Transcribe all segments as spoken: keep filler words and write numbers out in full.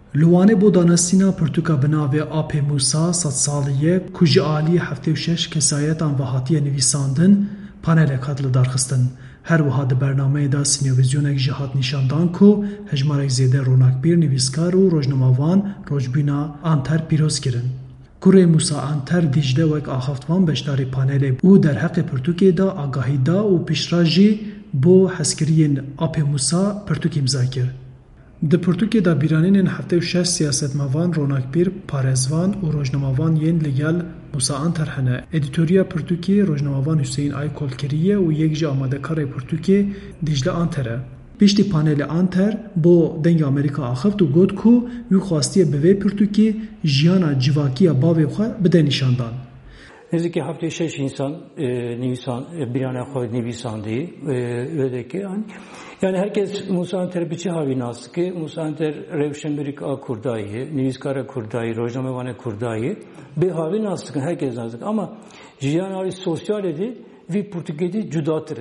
Luwane bo danasîna pirtûka bi navê Apê Musa sed salî ku ji aliyê heftê û şeş kesayetan ve hatiye nivîsandin, panelek hat li darxistin. Her wiha di bernameyê de sînyovizyonek jî hat nîşandan ku hejmarek zêde ronaqbîr, nivîskar û rojnamavan rojbûna Anter pîroz kirin. Kurê Musa Anter Dicle wek axaftvan beşdarê panelê û derheqê pirtûkê de agahîda û pişra jî bo hezkiriyên Apê Musa pirtûk îmza kir. Di pirtûkê de bîranînên heftê û şeş siyasetmevan, ronaqbîr, parêzvan û rojnamavan yên li gel Musa Anter hene. Edîtoriya pirtûkê rojnamavan Hüseyin Aykol kiriye û yek ji amadekarê pirtûkê Dicle Anter e. Piştî panelê Anter bo dengê Amerîka axift û got ku wî xwastiye bi vê pirtûkê jiyana civakiya bavê xwe bide nîşandan. Neyse hafta şeş insan e, Nisan e, bir ana koy Nisan'dı ödeki yani yani herkes Musa Anter biçi havi nasıl ki Musa Anter Revşenberik a kurdayı, Niviskara kurdayı, Rojnamevane kurdayı bir havi nasıl ki herkes nasıl ama jiyanari sosyal edi ve Portekiz'i cudatırı.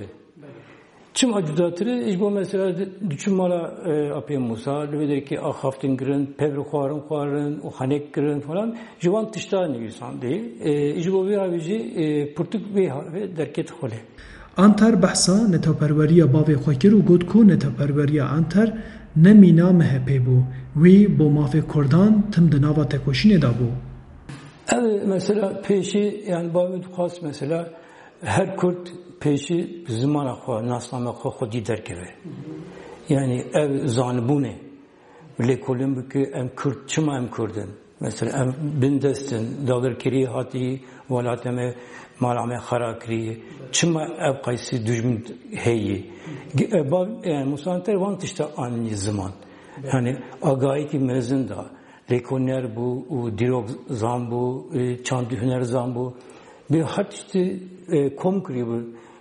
Çim acudatırı iş bu mesela düşün mala Apê Musa lüvedeki ah haftin girin, pevri kuarın kuarın, o hanek girin falan jivan tişta Nisan değil. İş bu bir havici Portek ve derket xole. Anter behsa netewperweriya bavê xwe kir û got ku netewperweriya Anter ne mîna M H P bû. Wî bo mafê Kurdan tim di nava tekoşînê de bû. Evet mesela peşi yani bavê dixwast mesela her Kürt peşi zimana xwe nasname xwe xwedî derkeve. Yani ev zanibûnê lêkolên bike em Kürt çima em Kurdin. Mesela em bindestin dagirkirî hatî welatê me mala me xera kirî çima ev qaysi dijmin heyî. Yani Musa Anter van tişta anî ziman. Yani agahî mezin da lêkoner bû û dîrok zan bû çandî huner zan bû bir her tiştî kom kirî bû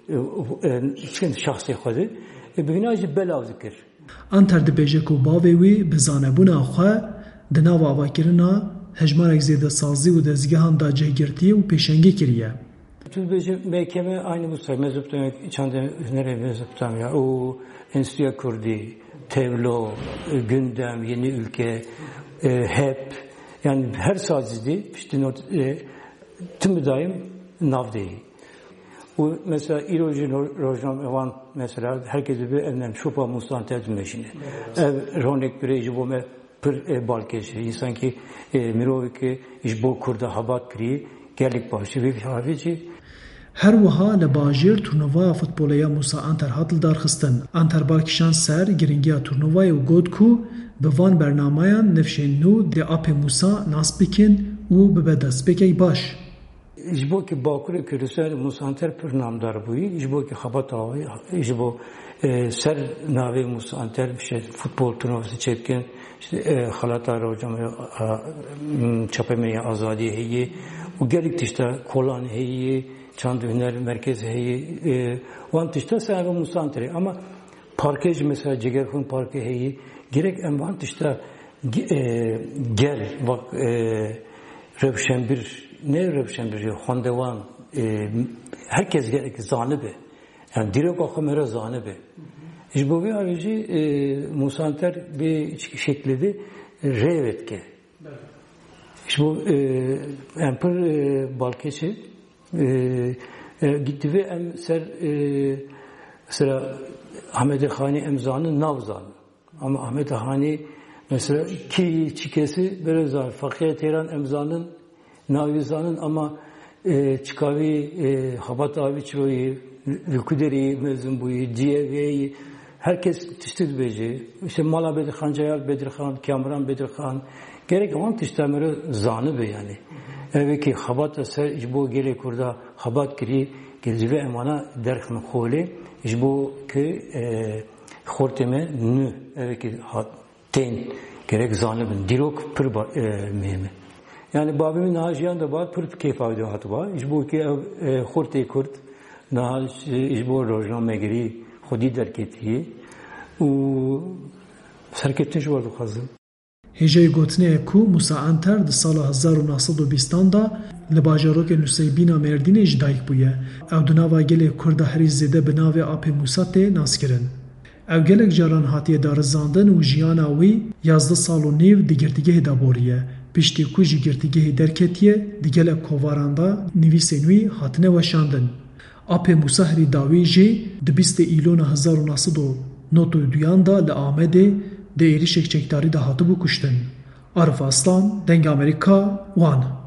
şahsê xwe de bigîna jî belav dikir. Anter dibêje ku bavê wî bi zanebûna xwe di nava avakirina hejmarek zêdesazî û dezgehan da cihgirtî û pêşengî kiriye. Tu dibêje mehkeme aynı bu say mezhepten çandê hunerê mezhepten ya û Enstitüya Kurdî, Tevlo, Gündem, Yeni Ülke, H E P yani her sazidi işte not tüm daim navdeyi. Bu mesela İroji Rojnamevan mesela herkesi bir evlen şopa Musa Anter meşine. Ev ronek bireji bu me pır balkeşi insan ki mirovi ki iş bo kurda habat kri gelik başı bir havici. Her wiha li bajêr turnuvaya futbolaya Musa Anter hat li darxistin. Anter balkişan ser giringiya turnuvayê û got ku bi van bernamayan nifşên nû dê Apê Musa nas bikin û bibe destpêkek baş. Ji bo ki Bakurê Kurdistan Musa Anter pir namdar bûyî, ji bo ki xebat awayî, ji bo ser navê Musa Anter işte futbol turnuvası çekin, işte xelata rojam çapemeya azadî heye û gelek tişta kolan heye, çand hüner merkez heye, wan tişta ser Musa Anterê ama parkej mesela Cigerxun Parkê heye, gerek em wan tişta gel bak Revşenbir ne Revşenbir Xandevan herkes gerek zanibe yani direkt akımera zanibe. İşte bu bir avici Musa Anter bir şeklide revetke. İşte bu empir balkeçi gitti ve em ser mesela Ahmet Hani emzanı navzan ama Ahmet Hani mesela ki çikesi böyle zar fakir Tehran emzanın navizanın ama e, çıkavi e, habat abi çoğu vükuderi mezun buyu diyeveyi herkes tiştir beci işte Mala Bedirhan Ceyal Bedirhan Kamran Bedirhan gerek olan tiştamere zanı be yani evet ki habat eser icbo gele kurda habat kiri gelzive emana derhın khole icbo ki khorteme nü evet ki ten gerek zanı bin dirok pır mühim. Yani babimin najiyan da var pır keyif avdiyo hatı var. İşbu ki khurte kurt nahal işbu rojnan megri khudi derketiyi u serkettiş vardı kazım. Hêjeyê gotinê ku Musa Anter di sala hezar û neh sed û bîstan da li bajarokê Nûseybîna Mêrdînê jî dayîk bûye. Ew di nava gelê Kurd a herî zêde bi navê Apê Musa tê naskirin. Ev gelek caran hatiye darizandin û jiyana wî yazdeh sal û nîv di girtîgehê de boriye. Piştî ku jî girtîgehê derketiye, di gelek kovaran da nivîsên wî hatine weşandin. Apê Musa Herî Dawî jî di bîstê îlona hezar û neh sed û nod û duyan da li Amedê di êrişek çekdarî de hatibû kuştin. Arif Aslan, Deng Amerîka, Wan.